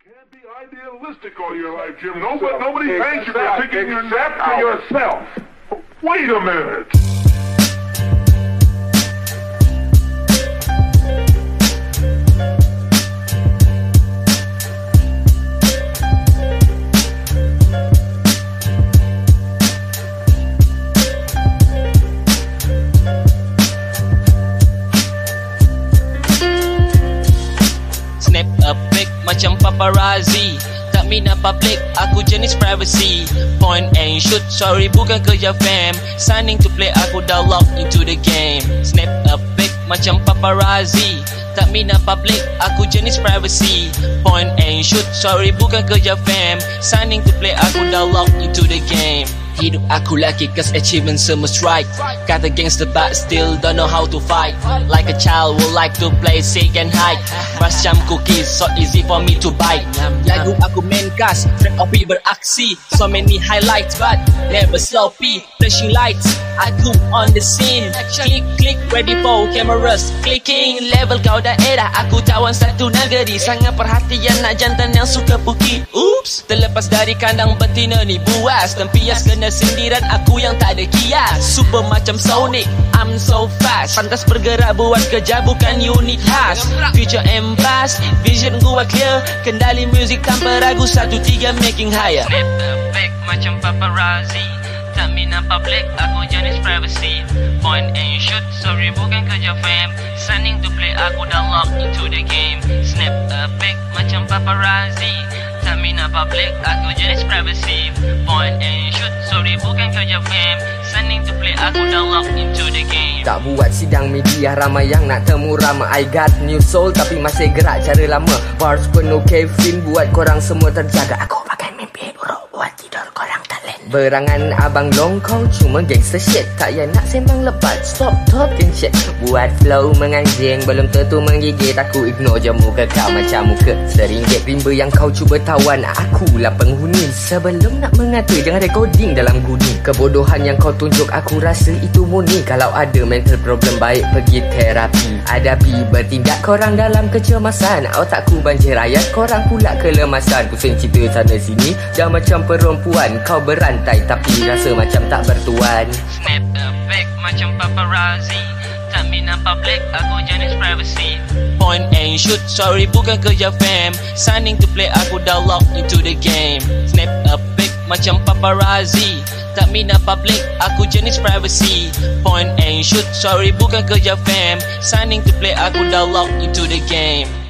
Can't be idealistic all your life, Jim. Nobody thanks you for picking your nap to yourself. Wait a minute. Snap a pic macam paparazzi. Tak minat public, aku jenis privacy. Point and shoot, sorry bukan kerja fam. Signing to play, aku dah lock into the game. Snap a pic macam paparazzi. Tak minat public, aku jenis privacy. Point and shoot, sorry bukan kerja fam. Signing to play, aku dah lock into the game. Hidup aku lucky cause achievement semua strike. Kata gangster but still don't know how to fight. Like a child would like to play seek and hide. Macam cookies so easy for me to bite. Lagu aku main cast, track OP beraksi. So many highlights but never sloppy. Flashing lights, aku on the scene. Click click ready for cameras clicking. Level kau daerah, aku tawan satu negeri. Sangat perhatian nak jantan yang suka puki. Oops, terlepas dari kandang betina ni buas. Tempias kena sindiran aku yang tak ada kias. Super macam Sonic, I'm so fast. Pantas bergerak buat kerja bukan unit khas. Future and past, vision gua clear. Kendali music tanpa ragu, 1-3 making higher. Snap a pic macam paparazzi. Tak minat public, aku jenis privacy. Point and shoot, sorry bukan kerja fam. Signing to play, aku dah lock into the game. Snap a pic macam paparazzi. Tak minat public, aku jenis privacy. Point and shoot, sorry bukan kerja fam. Signing to play, aku dah lock into the game. Tak buat sidang media, ramai yang nak temu rama. I got new soul tapi masih gerak cara lama. Bars penuh caffeine buat korang semua terjaga. Aku pakai mimpi buruk buat tidur korang tak lain. Berangan abang long kau cuma gangster shit. Tak payah nak sembang lebat, stop talking shit. Buat flow menganjing, belum tentu menggigit. Aku ignore je muka kau macam muka seringgit. Rimba yang kau cuba tawan, akulah penghuni. Sebelum nak mengata, jangan recording dalam guni. Kebodohan yang kau tunjuk, aku rasa itu murni. Kalau ada mental problem, baik pergi terapi. Hadapi bertindak korang dalam kecemasan. Otakku banjir ayat, korang pula kelemasan. Pusing cerita sana sini, jangan macam perempuan. Kau berantai tapi rasa macam tak bertuan. Snap a pic macam paparazzi. Tak minat public, aku jenis privacy. Point and shoot, sorry bukan kerja fam. Signing to play, aku dah lock into the game. Snap a pic macam paparazzi. Tak minat public, aku jenis privacy. Point and shoot, sorry bukan kerja fam. Signing to play, aku dah lock into the game.